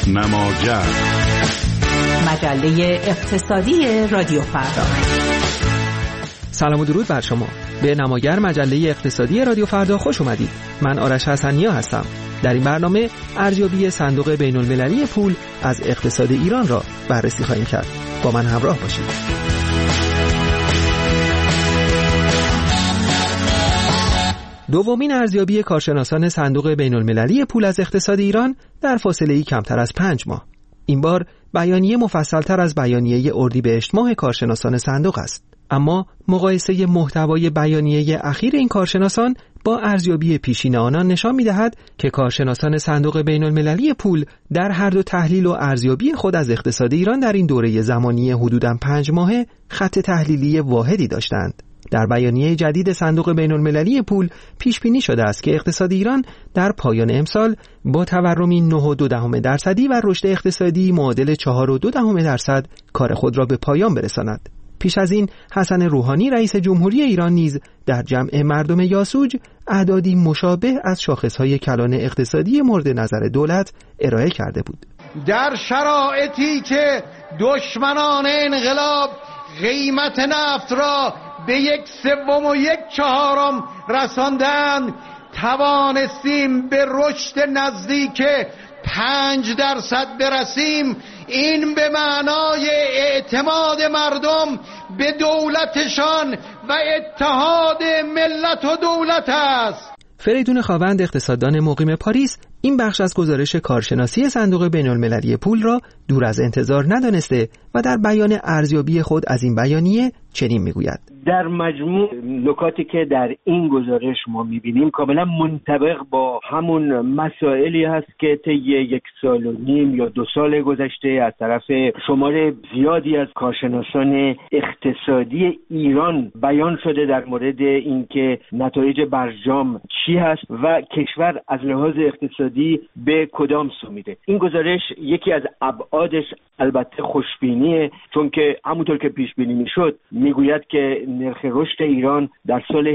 نماگر، مجله اقتصادی رادیو فردا. سلام و درود بر شما. به نماگر، مجله اقتصادی رادیو فردا خوش اومدید. من آرش حسنیا هستم. در این برنامه ارزیابی صندوق بین‌المللی پول از اقتصاد ایران را بررسی خواهیم کرد. با من همراه باشید. دومین ارزیابی کارشناسان صندوق بین‌المللی پول از اقتصاد ایران در فاصله‌ای کمتر از 5 ماه. این بار بیانیه مفصل‌تر از بیانیه اردیبهشت ماه کارشناسان صندوق است. اما مقایسه محتوای بیانیه اخیر این کارشناسان با ارزیابی پیشین آنان نشان می‌دهد که کارشناسان صندوق بین‌المللی پول در هر دو تحلیل و ارزیابی خود از اقتصاد ایران در این دوره زمانی حدوداً 5 ماهه خط تحلیلی واحدی داشتند. در بیانیه جدید صندوق بین‌المللی پول پیش بینی شده است که اقتصاد ایران در پایان امسال با تورمی 9.2% و رشد اقتصادی معادل 4.2% کار خود را به پایان برساند. پیش از این حسن روحانی رئیس جمهوری ایران نیز در جمع مردم یاسوج اعدادی مشابه از شاخص‌های کلان اقتصادی مورد نظر دولت ارائه کرده بود. در شرایطی که دشمنان انقلاب قیمت نفت را به 1/3 و 1/4 رساندند، توانستیم به رشد نزدیک 5% برسیم. این به معنای اعتماد مردم به دولتشان و اتحاد ملت و دولت است. فریدون خاوند، اقتصاددان مقیم پاریس، این بخش از گزارش کارشناسی صندوق بین‌المللی پول را دور از انتظار ندانسته و در بیان ارزیابی خود از این بیانیه چنین میگوید: در مجموع نکاتی که در این گزارش ما میبینیم کاملا منطبق با همون مسائلی هست که طی 1.5 سال یا 2 سال گذشته از طرف شمار زیادی از کارشناسان اقتصادی ایران بیان شده در مورد اینکه نتایج برجام چی هست و کشور از لحاظ اقتصادی به کدام سو میره. این گزارش یکی از ابعادش البته خوشبینیه، چون که همونطور که پیش بینی میشد میگوید که نرخ رشد ایران در سال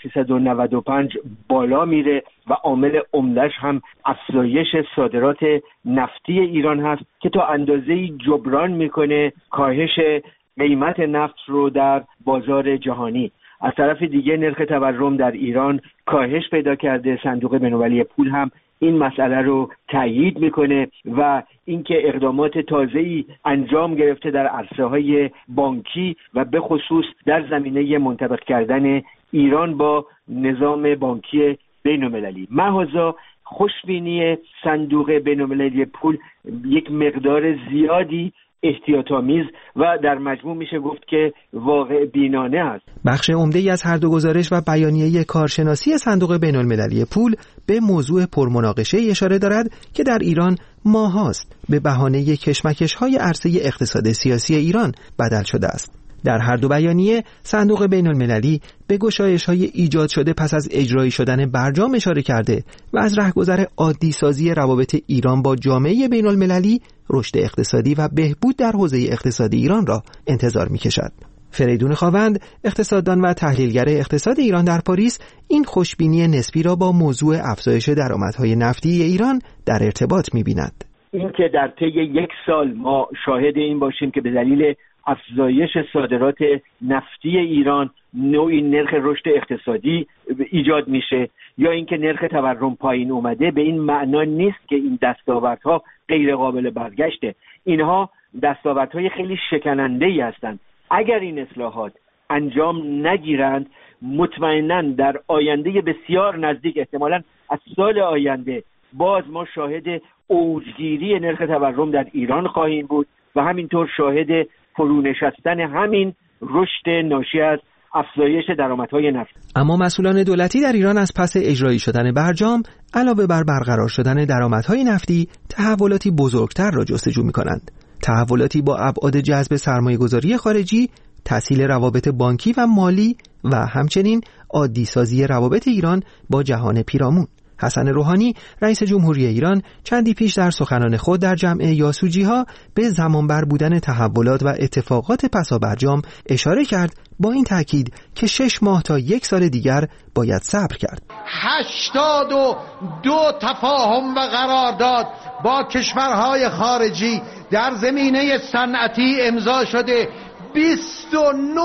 1395 بالا میره و عامل عمده‌اش هم افزایش صادرات نفتی ایران هست که تا اندازه‌ای جبران میکنه کاهش قیمت نفت رو در بازار جهانی. از طرف دیگه نرخ تورم در ایران کاهش پیدا کرده. صندوق بین‌المللی پول هم این مسئله رو تایید میکنه و اینکه اقدامات تازه‌ای انجام گرفته در عرصه‌های بانکی و به خصوص در زمینه منطبق کردن ایران با نظام بانکی بین‌المللی. محض خوشبینی صندوق بین‌المللی پول یک مقدار زیادی احتیاط‌آمیز و در مجموع میشه گفت که واقع بینانه است. بخش عمده‌ای از هر دو گزارش و بیانیه کارشناسی صندوق بین‌المللی پول به موضوع پرمناقشه اشاره دارد که در ایران ماهاست به بهانه کشمکش‌های عرصه اقتصاد سیاسی ایران بدل شده است. در هر دو بیانیه صندوق بین‌المللی به گشایش‌های ایجاد شده پس از اجرایی شدن برجام اشاره کرده و از رهگذر عادی سازی روابط ایران با جامعه بین‌المللی رشد اقتصادی و بهبود در حوزه اقتصادی ایران را انتظار می‌کشد. فریدون خاوند، اقتصاددان و تحلیلگر اقتصاد ایران در پاریس، این خوشبینی نسبی را با موضوع افزایش درآمدهای نفتی ایران در ارتباط می‌بیند. اینکه در طی 1 سال ما شاهد این باشیم که به دلیل افزایش صادرات نفتی ایران نوعی نرخ رشد اقتصادی ایجاد میشه یا اینکه نرخ تورم پایین اومده، به این معنا نیست که این دستاوردها غیر قابل برگشته. اینها دستاوردهای خیلی شکننده‌ای هستند. اگر این اصلاحات انجام نگیرند، مطمئناً در آینده بسیار نزدیک، احتمالاً از سال آینده، باز ما شاهد اوجگیری نرخ تورم در ایران خواهیم بود و همینطور شاهد فرونشستن همین رشد ناشی از افزایش درآمدهای نفتی. اما مسئولان دولتی در ایران از پس اجرایی شدن برجام علاوه بر برقرار شدن درآمدهای نفتی، تحولاتی بزرگتر را جستجو می‌کنند. تحولاتی با ابعاد جذب سرمایه‌گذاری خارجی، تسهیل روابط بانکی و مالی و همچنین عادی سازی روابط ایران با جهان پیرامون. حسن روحانی رئیس جمهوری ایران چندی پیش در سخنان خود در جمع یاسوجی‌ها به زمانبر بودن تحولات و اتفاقات پسابرجام اشاره کرد، با این تاکید که 6 ماه تا 1 سال دیگر باید صبر کرد. 82 تفاهم و قرارداد با کشورهای خارجی در زمینه صنعتی امضا شده، 29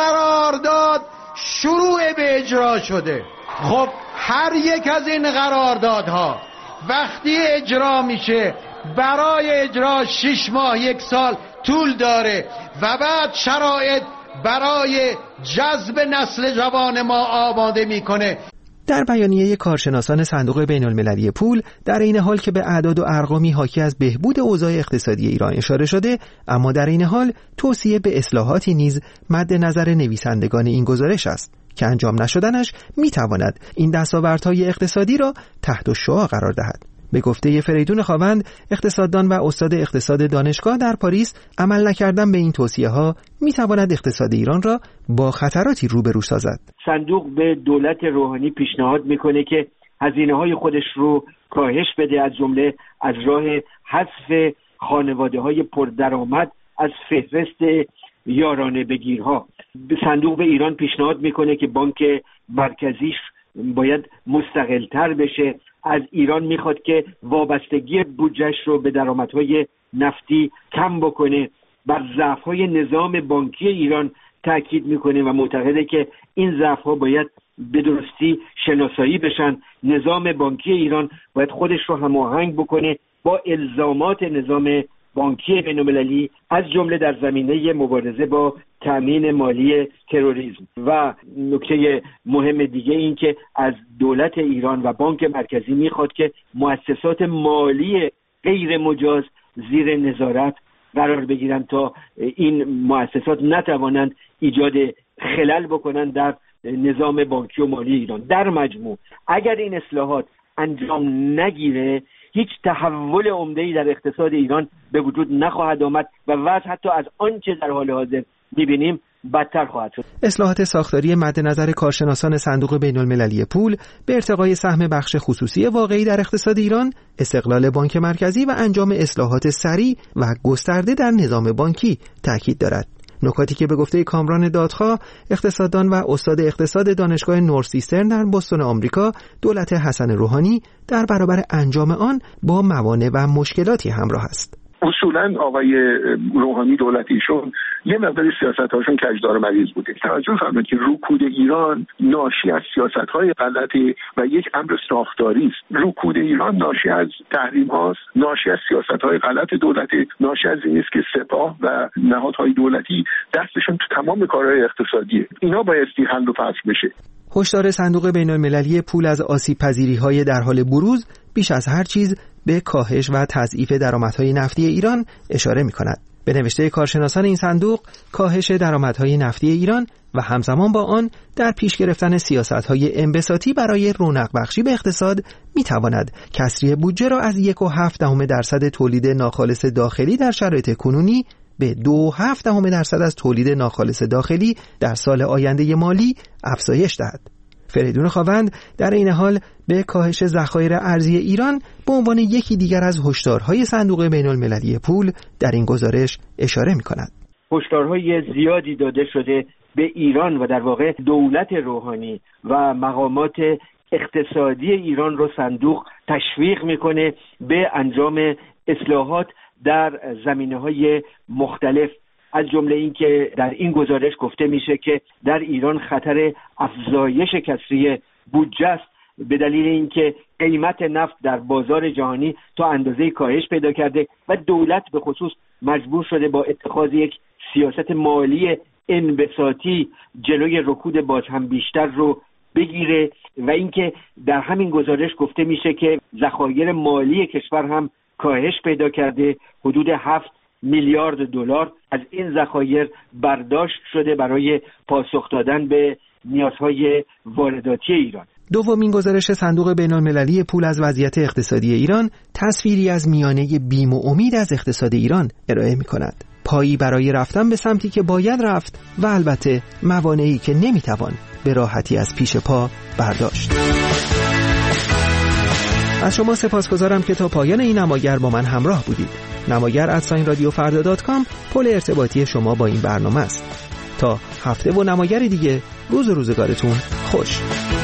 قرارداد شروع به اجرا شده. خب هر یک از این قراردادها وقتی اجرا میشه برای اجرا 6 ماه 1 سال طول داره و بعد شرایط برای جذب نسل جوان ما آماده میکنه. در بیانیه کارشناسان صندوق بین‌المللی پول در این حال که به اعداد و ارقامی حاکی از بهبود اوضاع اقتصادی ایران اشاره شده، اما در این حال توصیه به اصلاحاتی نیز مد نظر نویسندگان این گزارش است که انجام نشدنش میتواند این دستاوردهای اقتصادی را تحت الشعاع قرار دهد. به گفته فریدون خاوند، اقتصاددان و استاد اقتصاد دانشگاه در پاریس، عمل نکردن به این توصیه‌ها میتواند اقتصاد ایران را با خطراتی روبرو سازد. صندوق به دولت روحانی پیشنهاد میکنه که هزینه‌های خودش رو کاهش بده، از جمله از راه حذف خانواده‌های پردرآمد از فهرست یارانه بگیرها. صندوق به ایران پیشنهاد میکنه که بانک مرکزیش باید مستقل‌تر بشه. از ایران میخواد که وابستگی بودجه‌اش رو به درآمدهای نفتی کم بکنه. بر ضعف‌های نظام بانکی ایران تاکید میکنه و معتقده که این ضعف‌ها باید به درستی شناسایی بشن. نظام بانکی ایران باید خودش رو هماهنگ بکنه با الزامات نظام بانکی بین‌المللی، از جمله در زمینه مبارزه با تامین مالی تروریسم. و نکته مهم دیگه این که از دولت ایران و بانک مرکزی میخواد که مؤسسات مالی غیر مجاز زیر نظارت قرار بگیرن تا این مؤسسات نتوانند ایجاد خلل بکنن در نظام بانکی و مالی ایران. در مجموع اگر این اصلاحات انجام نگیره، هیچ تحول عمده‌ای در اقتصاد ایران به وجود نخواهد آمد و وضع حتی از آنچه در حال حاضر می‌بینیم بدتر خواهد شد. اصلاحات ساختاری مد نظر کارشناسان صندوق بین‌المللی پول به ارتقای سهم بخش خصوصی واقعی در اقتصاد ایران، استقلال بانک مرکزی و انجام اصلاحات سریع و گسترده در نظام بانکی تاکید دارد. نکاتی که به گفته کامران دادخواه، اقتصاددان و استاد اقتصاد دانشگاه نورسیسترن در بوستون آمریکا، دولت حسن روحانی در برابر انجام آن با موانع و مشکلاتی همراه است. اصولاً آقای روحانی دولتیشون یه مقداری سیاست‌هاشون کجدار مریض بوده. توجه فرمایید که رکود ایران ناشی از سیاست‌های غلط و یک امر ساختاری است. رکود ایران ناشی از تحریم‌هاست، ناشی از سیاست‌های غلط دولتی، ناشی از این است که سپاه و نهادهای دولتی دستشون تو تمام کارهای اقتصادیه. اینا بایستی حل و فصل بشه. هشدار صندوق بین‌المللی پول از آسیب‌پذیری‌های در حال بروز بیش از هر چیز به کاهش و تضعیف درآمدهای نفتی ایران اشاره می‌کند. به نوشته کارشناسان این صندوق، کاهش درآمدهای نفتی ایران و همزمان با آن در پیش گرفتن سیاست‌های انبساطی برای رونق بخشی به اقتصاد می‌تواند کسری بودجه را از 1.7% تولید ناخالص داخلی در شرایط کنونی به 2.7% از تولید ناخالص داخلی در سال آینده مالی افزایش دهد. فریدون خاوند در این حال به کاهش ذخایر ارزی ایران به عنوان یکی دیگر از هشدارهای صندوق بین‌المللی پول در این گزارش اشاره می‌کند. هشدارهای زیادی داده شده به ایران و در واقع دولت روحانی و مقامات اقتصادی ایران رو صندوق تشویق می‌کنه به انجام اصلاحات در زمینه‌های مختلف، از جمله این که در این گزارش گفته میشه که در ایران خطر افزایش کسری بودجه است به دلیل اینکه قیمت نفت در بازار جهانی تا اندازه کاهش پیدا کرده و دولت به خصوص مجبور شده با اتخاذ یک سیاست مالی انبساطی جلوی رکود باز هم بیشتر رو بگیره و اینکه در همین گزارش گفته میشه که ذخایر مالی کشور هم کاهش پیدا کرده، حدود 7 میلیارد دلار از این ذخایر برداشت شده برای پاسخ دادن به نیازهای وارداتی ایران. دومین گزارش صندوق بین‌المللی پول از وضعیت اقتصادی ایران تصویری از میانه بیم و امید از اقتصاد ایران ارائه می‌کند. پایی برای رفتن به سمتی که باید رفت و البته موانعی که نمی‌توان به راحتی از پیش پا برداشت. از شما سپاسگزارم که تا پایان این نماگر با من همراه بودید. نماگر @radiofarda.com پل ارتباطی شما با این برنامه است. تا هفته و نماگر دیگه، روز و روزگارتون خوش.